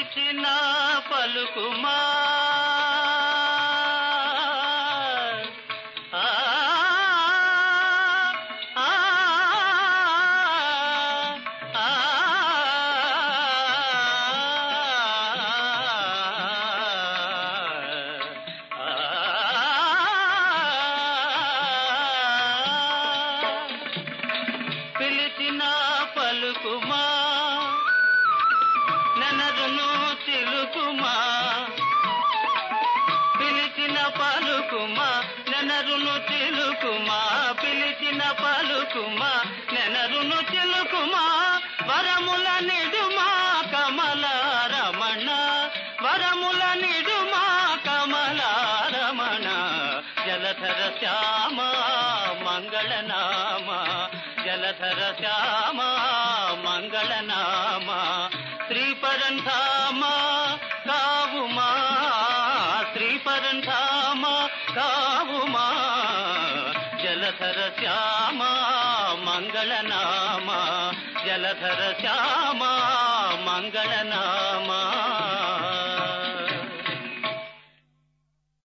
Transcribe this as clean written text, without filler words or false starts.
పిలిచిన పలుకుమా ఆ, ఆ, ఆ, పిలిచిన పలుకుమా నెనరును చిలుకుమా పిలిచిన పలుకుమా నెనరును చిలుకుమా పిలిచిన పలుకుమా నెనరును చిలుకుమా వరముల నిడుమా కమల రమణ వరముల నిడుమా కమల రమణ జలధర శ్యామ మంగళనామ జలధర శ్యామ మంగళనామ శ్రీపరంధామ కావుమా శ్రీపరంధామ కావుమా జలధర శ్యామ మంగళనామ జలధర శ్యామ మంగళనామ